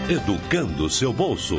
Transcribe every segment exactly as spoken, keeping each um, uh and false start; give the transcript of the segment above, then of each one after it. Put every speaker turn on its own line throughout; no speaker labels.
Educando seu bolso.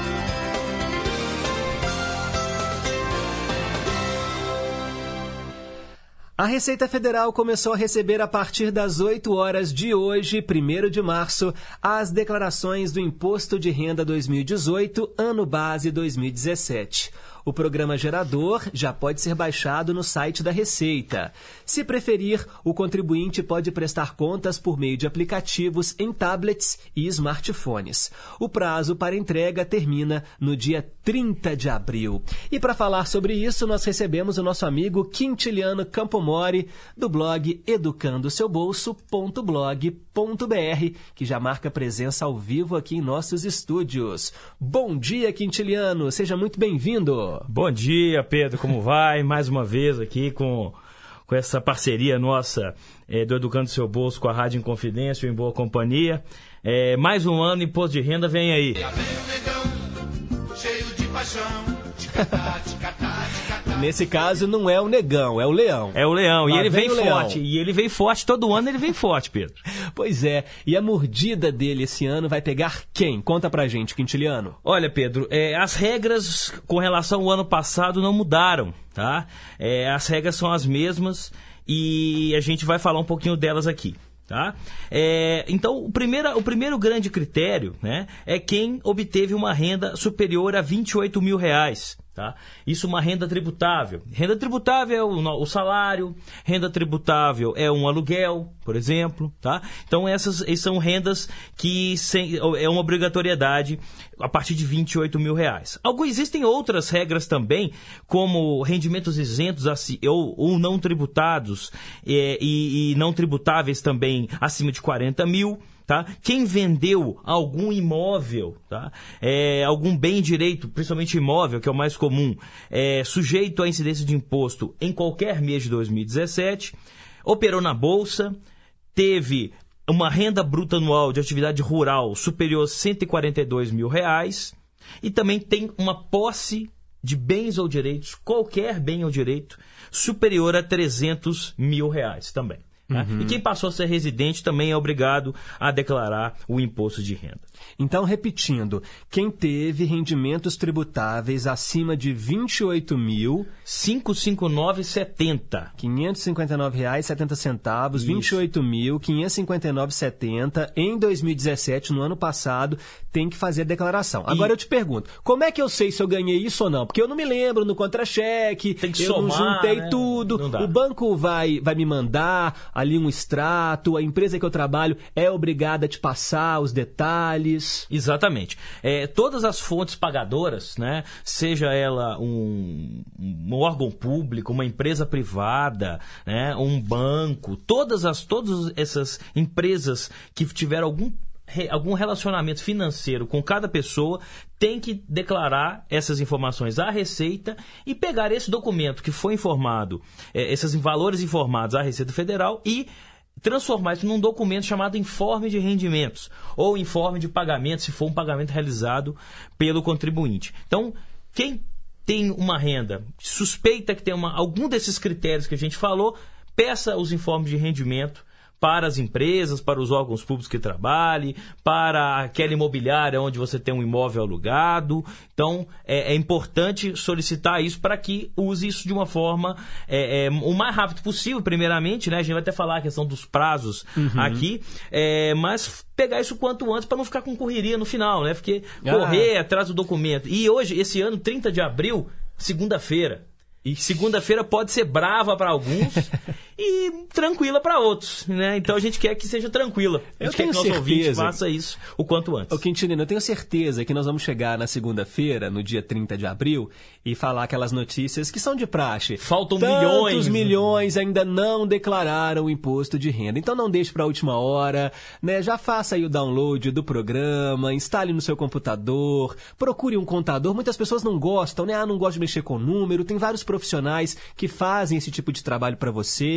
A Receita Federal começou a receber a partir das oito horas de hoje, primeiro de março, as declarações do Imposto de Renda dois mil e dezoito, ano base dois mil e dezessete. O programa gerador já pode ser baixado no site da Receita. Se preferir, o contribuinte pode prestar contas por meio de aplicativos em tablets e smartphones. O prazo para entrega termina no dia trinta de abril. E para falar sobre isso, nós recebemos o nosso amigo Quintiliano Campomori, do blog educando seu bolso ponto blog ponto br, que já marca presença ao vivo aqui em nossos estúdios. Bom dia, Quintiliano, seja muito bem-vindo.
Bom dia, Pedro, como vai? Mais uma vez aqui com, com essa parceria nossa é, do Educando Seu Bolso com a Rádio Inconfidência, em boa companhia. É, mais um ano, imposto de renda vem aí.
Cheio de paixão, ticatá, ticatá, ticatá. Nesse caso não é o negão, é o leão.
É o leão,
Lá
e ele vem,
vem
forte.
leão.
E ele vem forte, todo ano ele vem forte, Pedro.
Pois é, e a mordida dele esse ano vai pegar quem? Conta pra gente, Quintiliano.
Olha, Pedro, é, as regras com relação ao ano passado não mudaram, tá? É, as regras são as mesmas e a gente vai falar um pouquinho delas aqui. Tá? É, então, o primeiro, o primeiro grande critério, né, é quem obteve uma renda superior a vinte e oito mil reais. Tá? Isso uma renda tributável. Renda tributável é o, o salário, renda tributável é um aluguel, por exemplo. Tá? Então, essas, essas são rendas que sem, é uma obrigatoriedade a partir de vinte e oito mil reais. Alguns, existem outras regras também, como rendimentos isentos ou, ou não tributados é, e, e não tributáveis também acima de quarenta mil. Tá? Quem vendeu algum imóvel, tá? é, algum bem direito, principalmente imóvel, que é o mais comum, é, sujeito à incidência de imposto em qualquer mês de dois mil e dezessete, operou na Bolsa, teve uma renda bruta anual de atividade rural superior a cento e quarenta e dois mil reais e também tem uma posse de bens ou direitos, qualquer bem ou direito, superior a trezentos mil reais também. Uhum. E quem passou a ser residente também é obrigado a declarar o imposto de renda.
Então, repetindo, quem teve rendimentos tributáveis acima de vinte e oito mil...
quinhentos e cinquenta e nove reais e setenta centavos.
quinhentos e cinquenta e nove reais e setenta centavos, vinte e oito mil, quinhentos e cinquenta e nove reais e setenta centavos. Em dois mil e dezessete, no ano passado, tem que fazer a declaração. Agora e... eu te pergunto, como é que eu sei se eu ganhei isso ou não? Porque eu não me lembro no contra-cheque,
tem que
eu
somar,
não juntei
né?
tudo.
Não dá.
O banco vai, vai me mandar ali um extrato, a empresa que eu trabalho é obrigada a te passar os detalhes.
Exatamente. É, todas as fontes pagadoras, né, seja ela um, um órgão público, uma empresa privada, né, um banco, todas, as, todas essas empresas que tiveram algum algum relacionamento financeiro com cada pessoa tem que declarar essas informações à Receita e pegar esse documento que foi informado, é, esses valores informados à Receita Federal e transformar isso num documento chamado informe de rendimentos ou informe de pagamento, se for um pagamento realizado pelo contribuinte. Então, quem tem uma renda, suspeita que tem uma, algum desses critérios que a gente falou, peça os informes de rendimento para as empresas, para os órgãos públicos que trabalhem, para aquela imobiliária onde você tem um imóvel alugado. Então, é, é importante solicitar isso para que use isso de uma forma é, é, o mais rápido possível, primeiramente, né? A gente vai até falar a questão dos prazos uhum. aqui, é, mas pegar isso quanto antes para não ficar com correria no final, né? Porque ah. correr atrás do documento. E hoje, esse ano, trinta de abril, segunda-feira. E segunda-feira pode ser brava para alguns e tranquila para outros, né? Então a gente quer que seja tranquila. A gente
eu
quer que nosso
certeza.
ouvinte faça isso o quanto antes.
Ô, Quintiliano, eu tenho certeza que nós vamos chegar na segunda-feira, no dia trinta de abril, e falar aquelas notícias que são de praxe.
Faltam
Tantos
milhões.
Tantos milhões ainda não declararam o imposto de renda. Então não deixe para a última hora, né? Já faça aí o download do programa, instale no seu computador, procure um contador. Muitas pessoas não gostam, né? Ah, não gosto de mexer com número. Tem vários profissionais que fazem esse tipo de trabalho para você.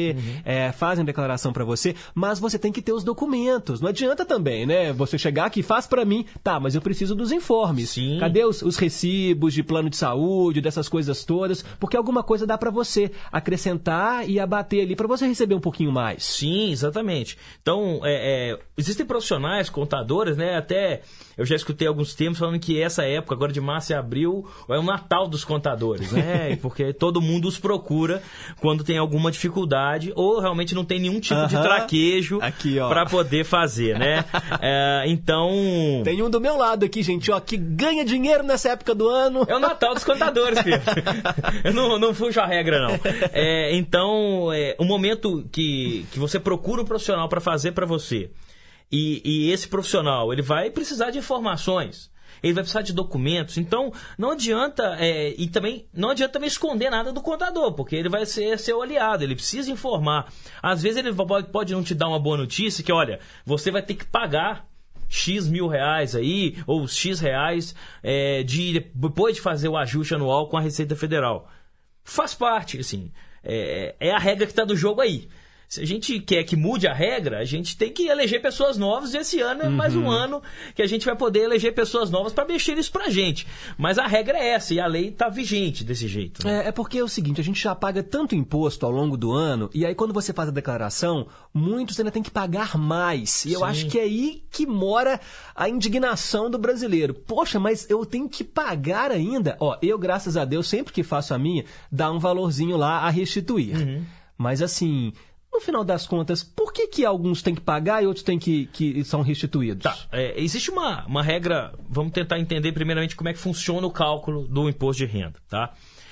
você, uhum. é, fazem declaração para você, mas você tem que ter os documentos. Não adianta também, né? Você chegar aqui, faz para mim, tá, mas eu preciso dos informes.
Sim.
Cadê os, os recibos de plano de saúde, dessas coisas todas? Porque alguma coisa dá para você acrescentar e abater ali para você receber um pouquinho mais.
Sim, exatamente. Então, é, é, existem profissionais, contadores, né? Até eu já escutei alguns termos falando que essa época, agora de março e abril, é o Natal dos contadores, né? Porque todo mundo os procura quando tem alguma dificuldade ou realmente não tem nenhum tipo uh-huh. de traquejo para poder fazer, né? é, então...
Tem um do meu lado aqui, gente, ó, que ganha dinheiro nessa época do ano.
É o Natal dos contadores, Pedro. Eu não, não fujo a regra, não. É, então, é, o momento que, que você procura um profissional para fazer para você e, e esse profissional, ele vai precisar de informações. Ele vai precisar de documentos, então não adianta é, e também não adianta também esconder nada do contador, porque ele vai ser seu aliado, ele precisa informar. Às vezes ele pode, pode não te dar uma boa notícia, que olha, você vai ter que pagar X mil reais aí, ou X reais, é, de, depois de fazer o ajuste anual com a Receita Federal. Faz parte, assim, é, é a regra que está do jogo aí. Se a gente quer que mude a regra, a gente tem que eleger pessoas novas e esse ano é mais um ano que a gente vai poder eleger pessoas novas para mexer isso pra gente. Mas a regra é essa e a lei está vigente desse jeito. Né?
É, é porque é o seguinte, a gente já paga tanto imposto ao longo do ano e aí quando você faz a declaração, muitos ainda tem que pagar mais. E Sim. eu acho que é aí que mora a indignação do brasileiro. Poxa, mas eu tenho que pagar ainda? Ó, eu, graças a Deus, sempre que faço a minha, dá um valorzinho lá a restituir. Uhum. Mas assim... No final das contas, por que, que alguns têm que pagar e outros têm que, que são restituídos?
Tá, é, existe uma, uma regra, vamos tentar entender primeiramente como é que funciona o cálculo do imposto de renda, tá?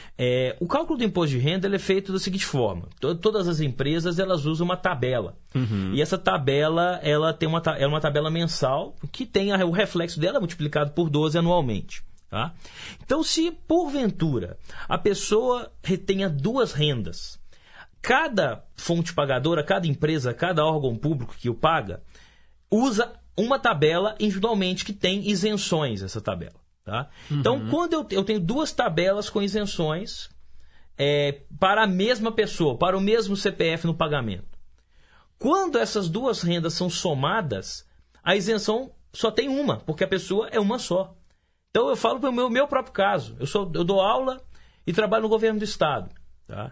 É, o cálculo do imposto de renda ele é feito da seguinte forma, todas as empresas elas usam uma tabela, uhum. e essa tabela ela tem uma, é uma tabela mensal que tem a, o reflexo dela multiplicado por doze anualmente. Tá? Então, se porventura a pessoa retenha duas rendas, cada fonte pagadora, cada empresa, cada órgão público que o paga, usa uma tabela individualmente que tem isenções, essa tabela. Tá? Uhum. Então, quando eu, eu tenho duas tabelas com isenções é, para a mesma pessoa, para o mesmo C P F no pagamento. Quando essas duas rendas são somadas, a isenção só tem uma, porque a pessoa é uma só. Então, eu falo para o meu, meu próprio caso. Eu, sou, eu dou aula e trabalho no governo do estado. Tá?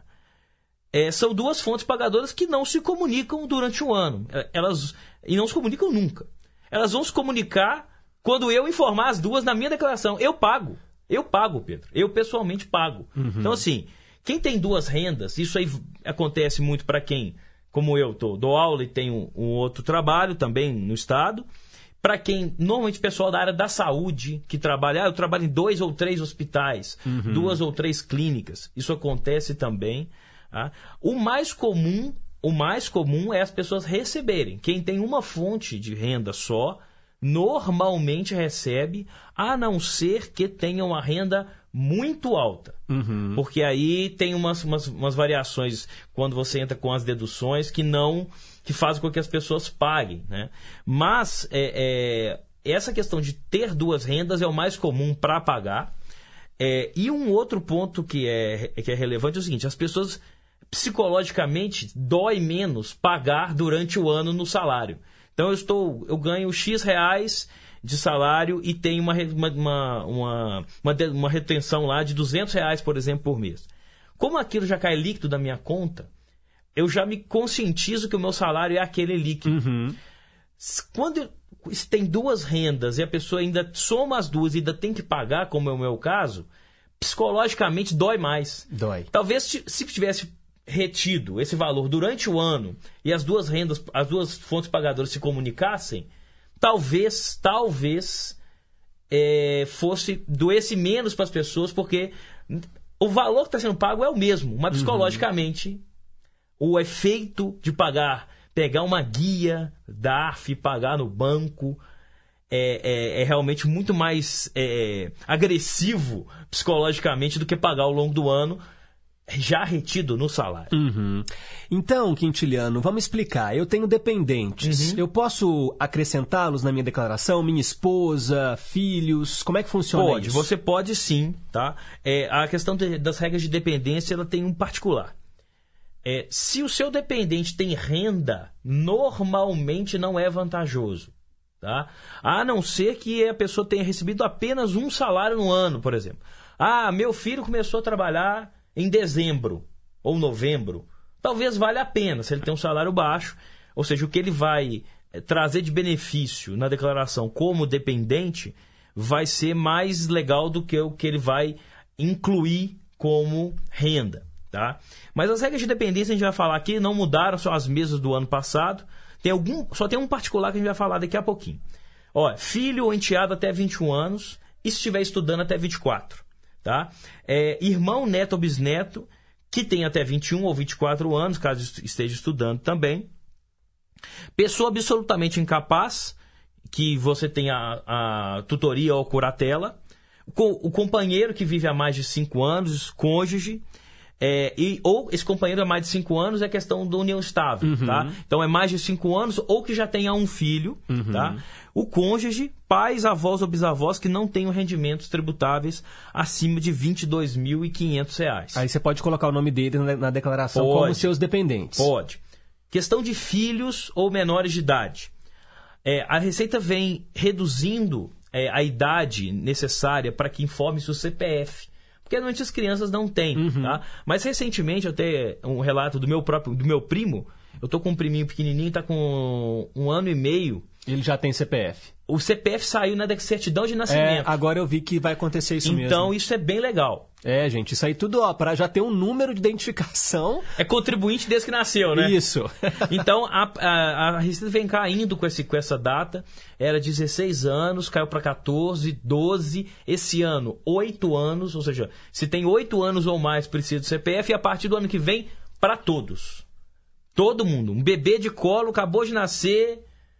É, são duas fontes pagadoras que não se comunicam durante o ano. Elas, e não se comunicam nunca. Elas vão se comunicar quando eu informar as duas na minha declaração. Eu pago. Eu pago, Pedro. Eu pessoalmente pago. Uhum. Então, assim, quem tem duas rendas, isso aí acontece muito para quem, como eu, tô, dou aula e tenho um, um outro trabalho também no estado. Para quem, normalmente, pessoal da área da saúde, que trabalha, ah, eu trabalho em dois ou três hospitais, uhum. duas ou três clínicas. Isso acontece também. Tá? O mais comum, o mais comum é as pessoas receberem. Quem tem uma fonte de renda só, normalmente recebe, a não ser que tenha uma renda muito alta. Uhum. Porque aí tem umas, umas, umas variações quando você entra com as deduções que não que fazem com que as pessoas paguem. Né? Mas é, é, essa questão de ter duas rendas é o mais comum para pagar. É, e um outro ponto que é, que é relevante é o seguinte, as pessoas... psicologicamente dói menos pagar durante o ano no salário. Então eu estou, eu ganho X reais de salário e tenho uma, uma, uma, uma, uma retenção lá de duzentos reais, por exemplo, por mês. Como aquilo já cai líquido da minha conta, eu já me conscientizo que o meu salário é aquele líquido. Uhum. Quando se tem duas rendas e a pessoa ainda soma as duas e ainda tem que pagar, como é o meu caso, psicologicamente dói mais.
Dói.
Talvez se tivesse retido esse valor durante o ano e as duas rendas, as duas fontes pagadoras se comunicassem, talvez, talvez é, fosse doesse menos para as pessoas, porque o valor que está sendo pago é o mesmo, mas psicologicamente uhum. o efeito de pagar, pegar uma guia da A R F e pagar no banco é, é, é realmente muito mais é, agressivo psicologicamente do que pagar ao longo do ano já retido no salário.
Uhum. Então, Quintiliano, vamos explicar. Eu tenho dependentes. Uhum. Eu posso acrescentá-los na minha declaração? Minha esposa, filhos? Como é que funciona
pode,
isso?
Você pode sim. Tá? É, a questão de, das regras de dependência ela tem um particular. É, se o seu dependente tem renda, normalmente não é vantajoso. Tá? A não ser que a pessoa tenha recebido apenas um salário no ano, por exemplo. Ah, meu filho começou a trabalhar em dezembro ou novembro. Talvez valha a pena, se ele tem um salário baixo. Ou seja, o que ele vai trazer de benefício na declaração como dependente vai ser mais legal do que o que ele vai incluir como renda. Tá? Mas as regras de dependência a gente vai falar aqui não mudaram, são as mesmas do ano passado. Tem algum, só tem um particular que a gente vai falar daqui a pouquinho. Ó, filho ou enteado até vinte e um anos e se estiver estudando até vinte e quatro. Tá? É, irmão, neto ou bisneto que tem até vinte e um ou vinte e quatro anos, caso esteja estudando também. Pessoa absolutamente incapaz, que você tem a, a tutoria ou curatela. O, o companheiro que vive há mais de cinco anos, cônjuge. É, e, ou esse companheiro há mais de cinco anos é questão da união estável. Uhum. Tá? Então é mais de cinco anos ou que já tenha um filho. Uhum. Tá? O cônjuge, pais, avós ou bisavós que não tenham rendimentos tributáveis acima de vinte e dois mil e quinhentos reais.
Aí você pode colocar o nome dele na, na declaração
pode,
como seus dependentes.
Pode. Questão de filhos ou menores de idade. É, a Receita vem reduzindo é, a idade necessária para que informe-se o C P F. Porque normalmente as crianças não têm, uhum. tá? Mas recentemente, até um relato do meu próprio, do meu primo, eu tô com um priminho pequenininho, tá com um ano e meio.
Ele já tem C P F.
O C P F saiu na certidão de nascimento.
É, agora eu vi que vai acontecer isso
então,
mesmo.
Então, isso é bem legal.
É, gente, isso aí tudo, ó, para já ter um número de identificação.
É contribuinte desde que nasceu, né?
Isso.
Então, a, a, a Receita vem caindo com, esse, com essa data. Era dezesseis anos, caiu para quatorze, doze. Esse ano, oito anos. Ou seja, se tem oito anos ou mais, precisa do C P F. E a partir do ano que vem, para todos. Todo mundo. Um bebê de colo, acabou de nascer,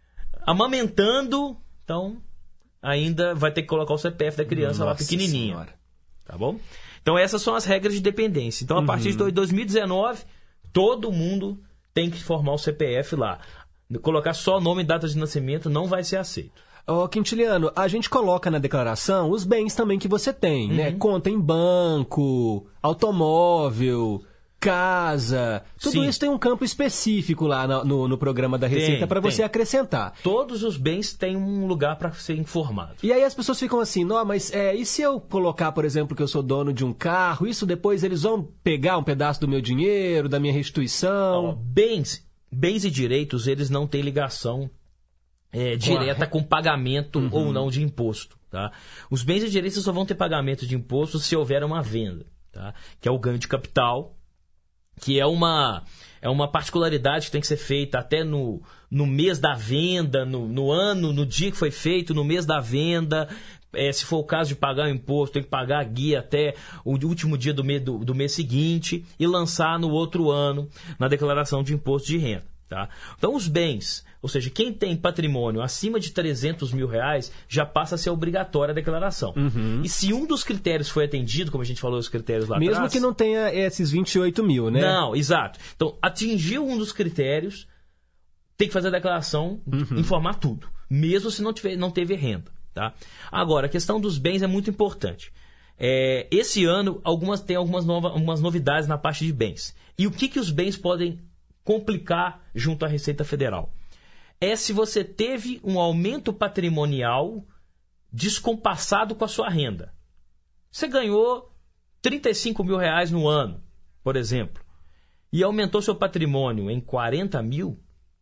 amamentando. Então, ainda vai ter que colocar o C P F da criança Nossa lá pequenininha. Senhora. Tá bom? Então, essas são as regras de dependência. Então, a uhum. partir de dois mil e dezenove, todo mundo tem que formar o C P F lá. Colocar só nome e data de nascimento não vai ser aceito.
Ô, Quintiliano, a gente coloca na declaração os bens também que você tem, uhum. né? Conta em banco, automóvel, casa. Tudo Sim. isso tem um campo específico lá no, no, no programa da Receita para você acrescentar.
Todos os bens têm um lugar para ser informado.
E aí as pessoas ficam assim, não, mas é, e se eu colocar, por exemplo, que eu sou dono de um carro, isso depois eles vão pegar um pedaço do meu dinheiro, da minha restituição?
Oh, bens, bens e direitos, eles não têm ligação é, direta com pagamento uhum. ou não de imposto. Tá? Os bens e direitos só vão ter pagamento de imposto se houver uma venda, tá? Que é o ganho de capital, que é uma, é uma particularidade que tem que ser feita até no, no mês da venda, no, no ano, no dia que foi feito, no mês da venda. É, se for o caso de pagar o imposto, tem que pagar a guia até o último dia do mês, do, do mês seguinte e lançar no outro ano na declaração de imposto de renda. Tá? Então, os bens, ou seja, quem tem patrimônio acima de trezentos mil reais, já passa a ser obrigatória a declaração. Uhum. E se um dos critérios foi atendido, como a gente falou, os critérios lá
Mesmo
atrás...
Mesmo que não tenha esses vinte e oito mil, né?
Não, exato. Então, atingiu um dos critérios, tem que fazer a declaração, uhum. informar tudo. Mesmo se não, tiver, não teve renda. Tá? Agora, a questão dos bens é muito importante. É, esse ano, algumas, tem algumas, nova, algumas novidades na parte de bens. E o que, que os bens podem complicar junto à Receita Federal? É se você teve um aumento patrimonial descompassado com a sua renda. Você ganhou trinta e cinco mil reais no ano, por exemplo, e aumentou seu patrimônio em quarenta mil,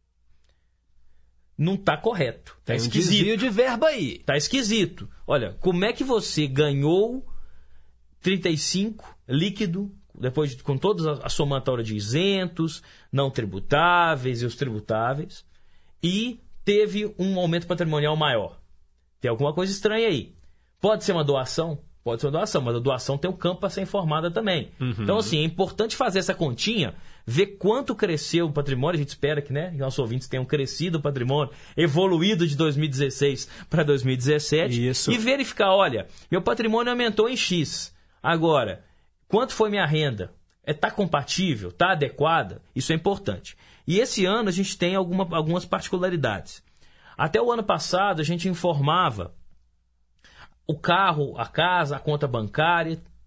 não está correto. Está esquisito.
Tem um desvio de verba aí.
Está esquisito. Olha, como é que você ganhou trinta e cinco líquido, depois de, com toda a somatória de isentos, não tributáveis e os tributáveis, e teve um aumento patrimonial maior? Tem alguma coisa estranha aí. Pode ser uma doação? Pode ser uma doação, mas a doação tem um campo para ser informada também. Uhum. Então, assim, é importante fazer essa continha, ver quanto cresceu o patrimônio. A gente espera que, né, que nossos ouvintes tenham crescido o patrimônio, evoluído de dois mil e dezesseis para dois mil e dezessete.
Isso.
E verificar, olha, meu patrimônio aumentou em X. Agora, quanto foi minha renda? Está compatível? Está adequada? Isso é importante. E esse ano a gente tem alguma, algumas particularidades. Até o ano passado a gente informava o carro, a casa, a conta bancária,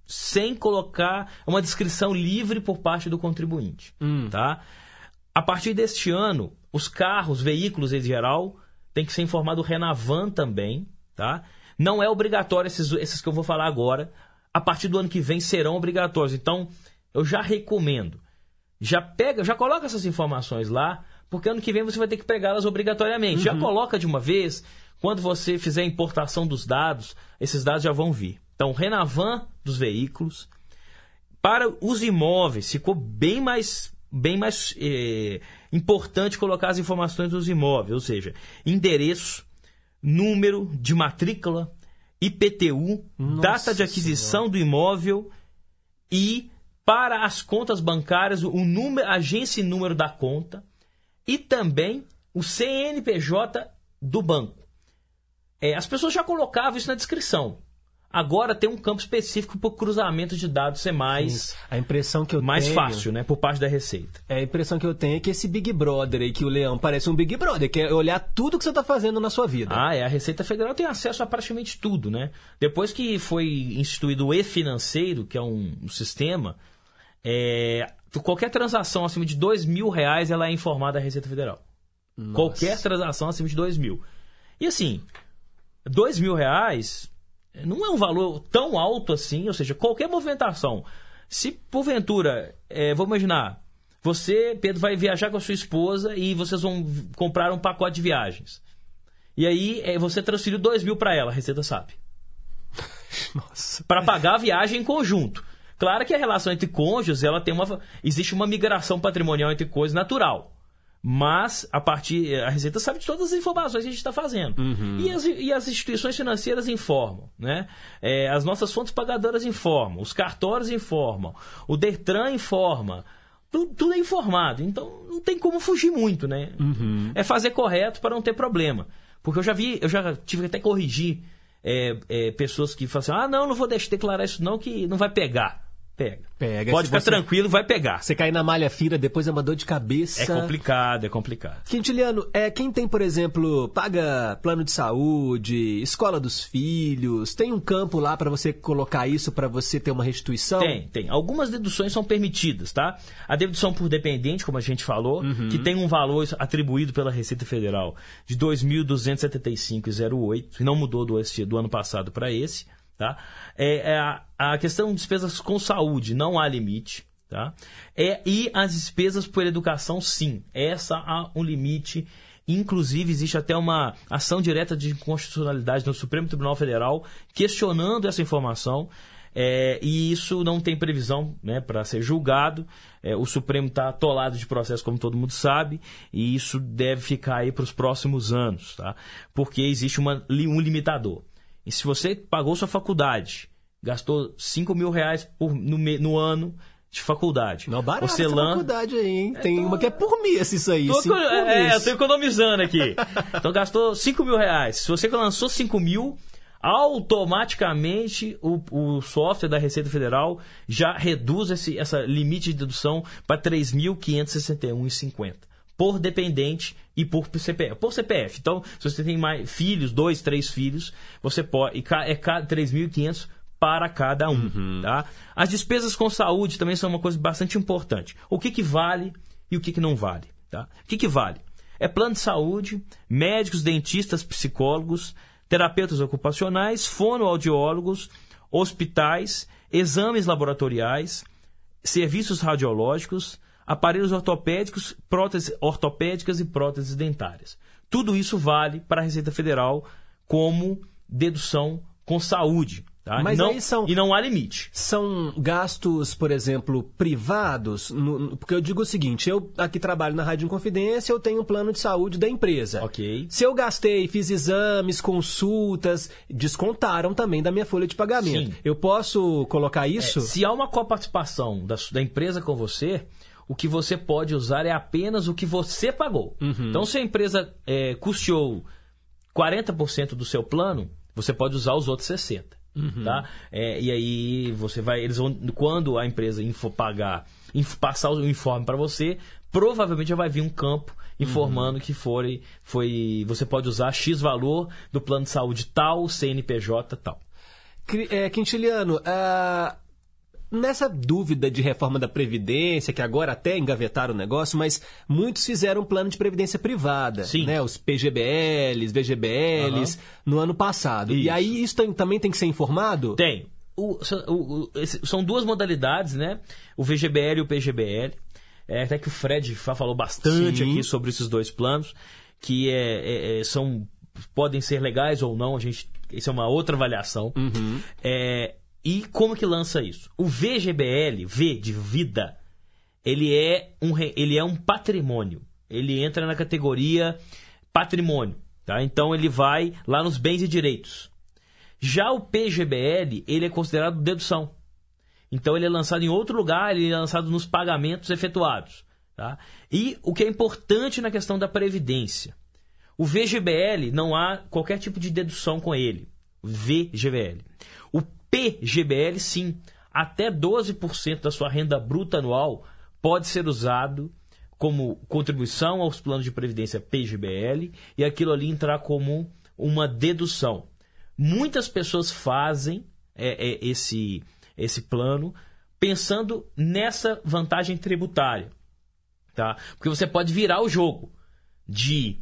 sem colocar uma descrição livre por parte do contribuinte.
Hum.
Tá? A partir deste ano, os carros, veículos em geral, tem que ser informado o Renavan também. Tá? Não é obrigatório esses, esses que eu vou falar agora. A partir do ano que vem serão obrigatórios. Então, eu já recomendo. Já pega, já coloca essas informações lá, porque ano que vem você vai ter que pegá-las obrigatoriamente. Uhum. Já coloca de uma vez, quando você fizer a importação dos dados, esses dados já vão vir. Então, Renavan dos veículos. Para os imóveis, ficou bem mais, bem mais eh, importante colocar as informações dos imóveis, ou seja, endereço, número de matrícula, I P T U, Nossa data de aquisição Senhora. do imóvel e, para as contas bancárias, o número, agência e número da conta e também o C N P J do banco. É, as pessoas já colocavam isso na descrição. Agora tem um campo específico para o cruzamento de dados ser mais,
Sim. a impressão que eu
mais
tenho,
fácil, né, por parte da Receita.
É, a impressão que eu tenho é que esse Big Brother aí, que o Leão parece um Big Brother, que é olhar tudo que você está fazendo na sua vida.
Ah, é. A Receita Federal tem acesso a praticamente tudo, né? Depois que foi instituído o e-financeiro, que é um, um sistema, é, qualquer transação acima de dois mil reais, ela é informada à Receita Federal. Nossa. Qualquer transação acima de dois mil. E assim, dois mil reais não é um valor tão alto assim, ou seja, qualquer movimentação. Se porventura, é, vamos imaginar, você, Pedro, vai viajar com a sua esposa e vocês vão comprar um pacote de viagens. E aí é, você transferiu dois mil para ela, a Receita sabe.
Nossa.
Para pagar a viagem em conjunto. Claro que a relação entre cônjuges, ela tem uma, existe uma migração patrimonial entre coisas natural. Mas, a partir, a Receita sabe de todas as informações que a gente está fazendo.
Uhum.
E, as, e as instituições financeiras informam. Né? É, as nossas fontes pagadoras informam. Os cartórios informam. O Detran informa. Tudo, tudo é informado. Então, não tem como fugir muito. Né?
Uhum.
É fazer correto para não ter problema. Porque eu já vi, eu já tive que até corrigir é, é, pessoas que falam assim, ah, não, não vou deixar de declarar isso não, que não vai pegar. Pega.
Pega.
Pode ficar
você...
tranquilo, vai pegar.
Você cair na malha fina, depois é uma dor de cabeça.
É complicado, é complicado.
Quintiliano, é, quem tem, por exemplo, paga plano de saúde, escola dos filhos, tem um campo lá para você colocar isso, para você ter uma restituição?
Tem, tem. Algumas deduções são permitidas, tá? A dedução por dependente, como a gente falou, uhum. que tem um valor atribuído pela Receita Federal de dois mil duzentos e setenta e cinco reais e zero oito centavos, que não mudou do, do ano passado para esse. Tá? É, é a, a questão de despesas com saúde, não há limite. Tá? É, e as despesas por educação, sim. Essa há um limite. Inclusive, existe até uma ação direta de inconstitucionalidade no Supremo Tribunal Federal questionando essa informação. É, e isso não tem previsão, né, para ser julgado. É, o Supremo está atolado de processo, como todo mundo sabe, e isso deve ficar aí para os próximos anos, tá? Porque existe uma, um limitador. E se você pagou sua faculdade, gastou cinco mil reais por, no, no ano de faculdade.
Não, barato
você
essa
lan...
faculdade aí, hein?
É,
Tem
tô...
uma que é por mês isso aí.
Tô,
cinco
é, eu tô economizando aqui. Então gastou cinco mil reais. Se você lançou cinco mil, automaticamente o, o software da Receita Federal já reduz esse essa limite de dedução para três mil quinhentos e sessenta e um reais e cinquenta centavos. Por dependente e por C P F. Por C P F. Então, se você tem mais filhos, dois, três filhos, você pode. É três mil e quinhentos para cada um. Uhum. Tá? As despesas com saúde também são uma coisa bastante importante. O que, que vale e o que, que não vale. Tá? O que, que vale? É plano de saúde, médicos, dentistas, psicólogos, terapeutas ocupacionais, fonoaudiólogos, hospitais, exames laboratoriais, serviços radiológicos, aparelhos ortopédicos, próteses ortopédicas e próteses dentárias. Tudo isso vale para a Receita Federal como dedução com saúde. Tá?
Mas
não,
aí são,
e não há limite.
São gastos, por exemplo, privados? No, porque eu digo o seguinte, eu aqui trabalho na Rádio Inconfidência, eu tenho um plano de saúde da empresa.
Ok.
Se eu gastei, fiz exames, consultas, descontaram também da minha folha de pagamento. Sim. Eu posso colocar isso?
É, se há uma coparticipação da, da empresa com você, o que você pode usar é apenas o que você pagou. Uhum. Então, se a empresa é, custeou quarenta por cento do seu plano, você pode usar os outros sessenta por cento. Uhum. Tá? É, e aí você vai. Eles vão, quando a empresa info pagar, info, passar o informe para você, provavelmente já vai vir um campo informando uhum. que foi, foi. Você pode usar X valor do plano de saúde tal, C N P J tal.
É, Quintiliano, uh, nessa dúvida de reforma da Previdência, que agora até engavetaram o negócio, mas muitos fizeram um plano de Previdência privada,
Sim.
né? Os P G B Ls, V G B Ls, uhum. no ano passado.
Isso.
E aí isso tem, também tem que ser informado?
Tem. O, o, o, esse, são duas modalidades, né? O V G B L e o P G B L. É, até que o Fred falou bastante Sim. aqui sobre esses dois planos, que é, é, são, podem ser legais ou não, a gente, isso é uma outra avaliação.
Uhum.
É, e como que lança isso? O V G B L, V de vida, ele é um, ele é um patrimônio. Ele entra na categoria patrimônio. Tá? Então ele vai lá nos bens e direitos. Já o P G B L, ele é considerado dedução. Então ele é lançado em outro lugar, ele é lançado nos pagamentos efetuados. Tá? E o que é importante na questão da Previdência. O V G B L, não há qualquer tipo de dedução com ele. V G B L. O P G B L, sim. Até doze por cento da sua renda bruta anual pode ser usado como contribuição aos planos de previdência P G B L e aquilo ali entrar como uma dedução. Muitas pessoas fazem é, é, esse, esse plano pensando nessa vantagem tributária. Tá? Porque você pode virar o jogo de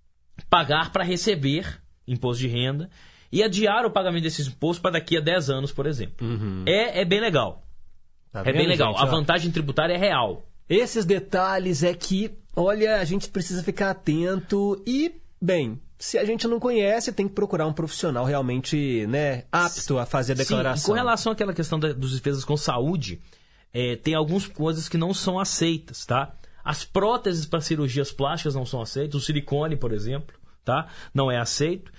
pagar para receber imposto de renda e adiar o pagamento desses impostos para daqui a dez anos, por exemplo.
Uhum.
É, é bem legal.
Tá
é
vendo,
bem legal.
gente?
A
Ó,
vantagem tributária é real.
esses detalhes é que, olha, a gente precisa ficar atento e, bem, se a gente não conhece, tem que procurar um profissional realmente, né, apto a fazer a declaração.
Sim, com relação àquela questão da, dos despesas com saúde, é, tem algumas coisas que não são aceitas, tá? As próteses para cirurgias plásticas não são aceitas, o silicone, por exemplo, tá? Não é aceito.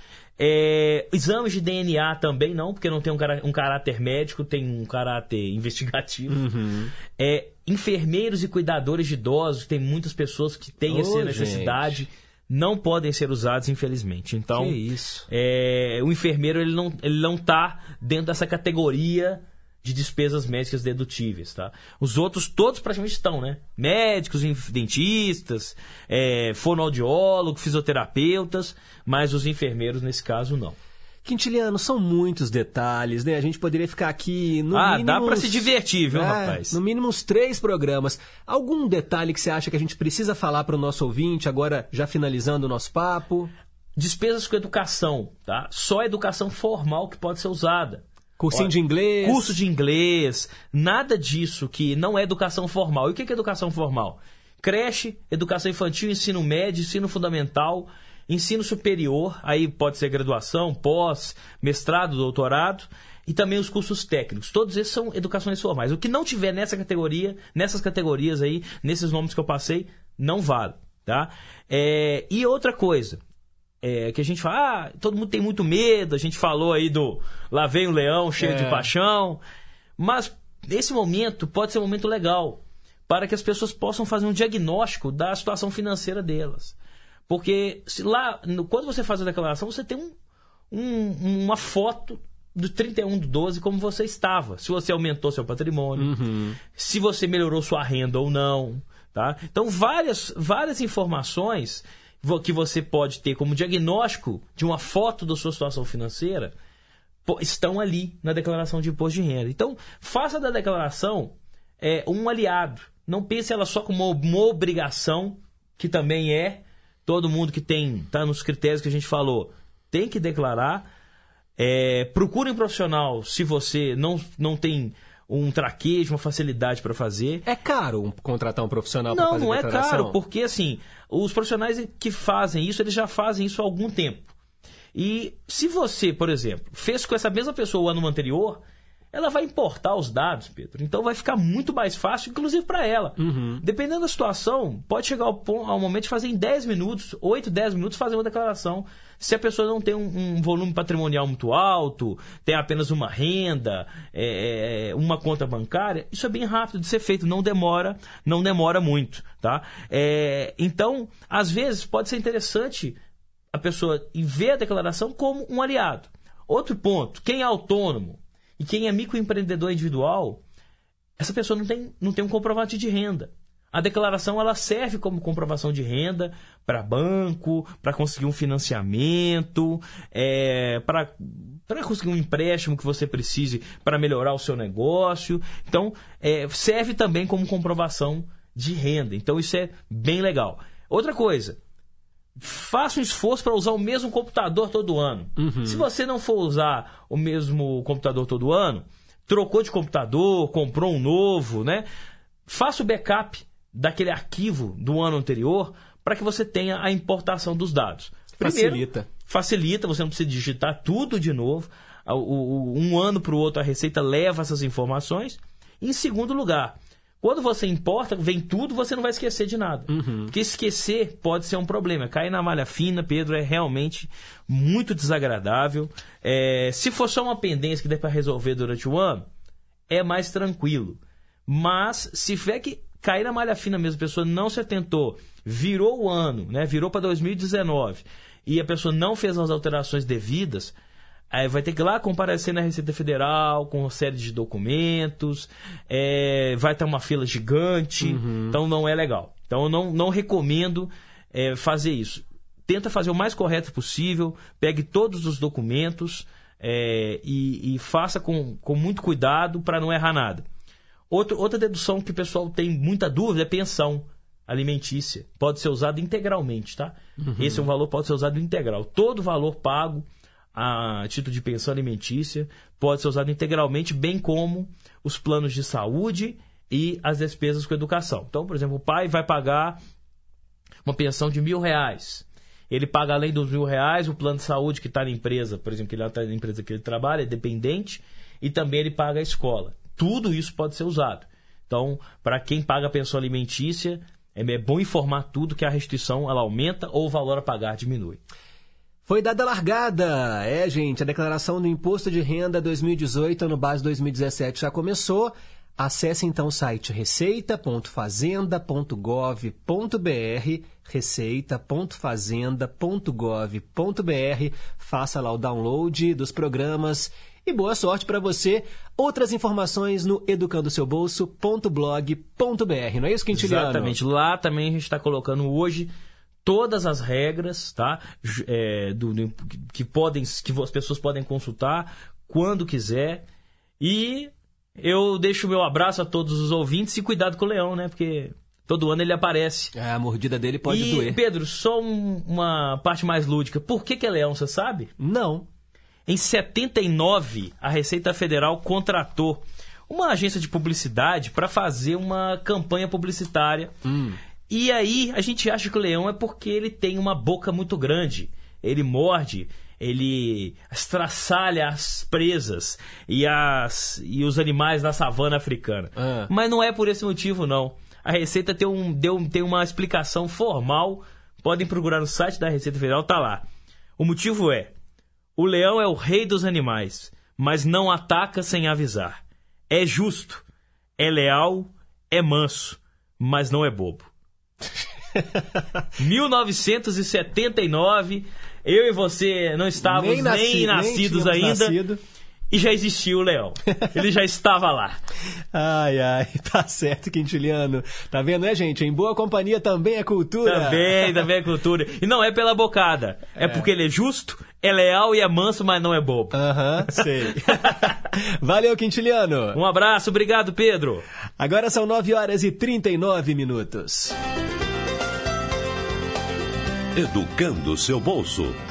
É, exames de D N A também não, porque não tem um, cará- um caráter médico, tem um caráter investigativo.
Uhum.
É, enfermeiros e cuidadores de idosos, tem muitas pessoas que têm
Ô,
essa necessidade,
gente.
não podem ser usados, infelizmente. Então,
Que isso.
é, o enfermeiro ele não ele não está dentro dessa categoria de despesas médicas dedutíveis, tá? Os outros todos praticamente estão, né? Médicos, dentistas, é, fonoaudiólogos, fisioterapeutas, mas os enfermeiros nesse caso não.
Quintiliano, são muitos detalhes, né? A gente poderia ficar aqui no
ah,
mínimo...
dá pra
uns-
se divertir, viu,
é,
rapaz?
No mínimo uns três programas. Algum detalhe que você acha que a gente precisa falar para o nosso ouvinte, agora já finalizando o nosso papo?
Despesas com educação, tá? Só a educação formal que pode ser usada.
Cursinho
Olha,
de inglês?
Curso de inglês, nada disso que não é educação formal. E o que é educação formal? Creche, educação infantil, ensino médio, ensino fundamental, ensino superior, aí pode ser graduação, pós, mestrado, doutorado, e também os cursos técnicos. Todos esses são educações formais. O que não tiver nessa categoria, nessas categorias aí, nesses nomes que eu passei, não vale, tá? É, e outra coisa... É, que a gente fala, ah, todo mundo tem muito medo, a gente falou aí do lá vem o leão cheio
É.
de paixão, mas esse momento pode ser um momento legal para que as pessoas possam fazer um diagnóstico da situação financeira delas. Porque se lá, no- quando você faz a declaração, você tem um, um- uma foto do trinta e um de doze como você estava, se você aumentou seu patrimônio,
Uhum.
se você melhorou sua renda ou não, tá? Então várias, várias informações vo- que você pode ter como diagnóstico de uma foto da sua situação financeira pô, estão ali na declaração de imposto de renda. Então faça da declaração é, um aliado. Não pense ela só como uma, uma obrigação, que também é. Todo mundo que tem está nos critérios que a gente falou tem que declarar. É, procure um profissional se você não, não tem um traquejo, uma facilidade para fazer.
É caro um- contratar um profissional para
Não,
fazer
não é
declaração?
caro, porque assim, os profissionais que fazem isso, eles já fazem isso há algum tempo. E se você, por exemplo, fez com essa mesma pessoa o ano anterior, ela vai importar os dados, Pedro. Então vai ficar muito mais fácil, inclusive para ela.
Uhum.
Dependendo da situação, pode chegar ao, pon- ao momento de fazer em dez minutos, oito, dez minutos, fazer uma declaração. Se a pessoa não tem um, um volume patrimonial muito alto, tem apenas uma renda, é, é, uma conta bancária, isso é bem rápido de ser feito, não demora, não demora muito, tá? É, então, às vezes, pode ser interessante a pessoa ver a declaração como um aliado. Outro ponto, quem é autônomo e quem é microempreendedor individual, essa pessoa não tem, não tem um comprovante de renda. A declaração ela serve como comprovação de renda para banco, para conseguir um financiamento, é, para para conseguir um empréstimo que você precise para melhorar o seu negócio. Então, é, serve também como comprovação de renda. Então, isso é bem legal. Outra coisa, faça um esforço para usar o mesmo computador todo ano. Uhum. Se você não for usar o mesmo computador todo ano, trocou de computador, comprou um novo, né? Faça o backup daquele arquivo do ano anterior para que você tenha a importação dos dados. Primeiro,
facilita.
Facilita, você não precisa digitar tudo de novo. Um ano para o outro a Receita leva essas informações. Em segundo lugar, quando você importa, vem tudo, você não vai esquecer de nada. Uhum. Porque esquecer pode ser um problema. Cair na malha fina, Pedro, é realmente muito desagradável. É, se for só uma pendência que der para resolver durante o ano, é mais tranquilo. Mas se tiver que cair na malha fina mesmo, a pessoa não se atentou, virou o ano, né? Virou para dois mil e dezenove, e a pessoa não fez as alterações devidas, aí vai ter que ir lá comparecer na Receita Federal com uma série de documentos, é, vai ter uma fila gigante, uhum. Então não é legal. Então eu não, não recomendo é, fazer isso. Tenta fazer o mais correto possível, pegue todos os documentos é, e, e faça com, com muito cuidado para não errar nada. Outro, outra dedução que o pessoal tem muita dúvida é pensão alimentícia. Pode ser usado integralmente, tá? Uhum. Esse é um valor que pode ser usado integral. Todo valor pago a título de pensão alimentícia pode ser usado integralmente, bem como os planos de saúde e as despesas com educação. Então, por exemplo, o pai vai pagar uma pensão de mil reais. Ele paga, além dos mil reais, o plano de saúde que está na empresa, por exemplo, que ele está na empresa que ele trabalha, é dependente, e também ele paga a escola. Tudo isso pode ser usado. Então, para quem paga a pensão alimentícia, é bom informar tudo que a restituição ela aumenta ou o valor a pagar diminui.
Foi dada a largada. É, gente, a declaração do Imposto de Renda dois mil e dezoito, ano base dois mil e dezessete, já começou. Acesse então o site receita ponto fazenda ponto gov ponto br, receita ponto fazenda ponto gov ponto br, faça lá o download dos programas e boa sorte para você. Outras informações no educando seu bolso ponto blog ponto br, não é isso, Quintiliano?
Exatamente, lá também a gente está colocando hoje todas as regras, tá? É, do, do, que, podem, que as pessoas podem consultar quando quiser. E eu deixo o meu abraço a todos os ouvintes e cuidado com o leão, né? Porque todo ano ele aparece.
É, a mordida dele pode
e,
doer.
Pedro, só um, uma parte mais lúdica. Por que, que é leão, você sabe?
Não.
Em setenta e nove, a Receita Federal contratou uma agência de publicidade para fazer uma campanha publicitária. Hum. E aí a gente acha que o leão é porque ele tem uma boca muito grande. Ele morde, ele estraçalha as presas e, as, e os animais da savana africana. Ah. Mas não é por esse motivo, não. A Receita tem, um, deu, tem uma explicação formal. Podem procurar no site da Receita Federal, tá lá. O motivo é: o leão é o rei dos animais, mas não ataca sem avisar. É justo, é leal, é manso, mas não é bobo. mil novecentos e setenta e nove, eu e você não estávamos nem, nasci, nem nascidos nem ainda, nascido. E já existia o leão. Ele já estava lá.
Ai, ai, tá certo, Quintiliano. Tá vendo, né, gente? Em boa companhia também é cultura.
Também, também é cultura. E não é pela bocada. É, é porque ele é justo, é leal e é manso, mas não é bobo.
Aham, uhum, sei. Valeu, Quintiliano.
Um abraço, obrigado, Pedro.
Agora são nove horas e trinta e nove minutos.
Educando seu bolso.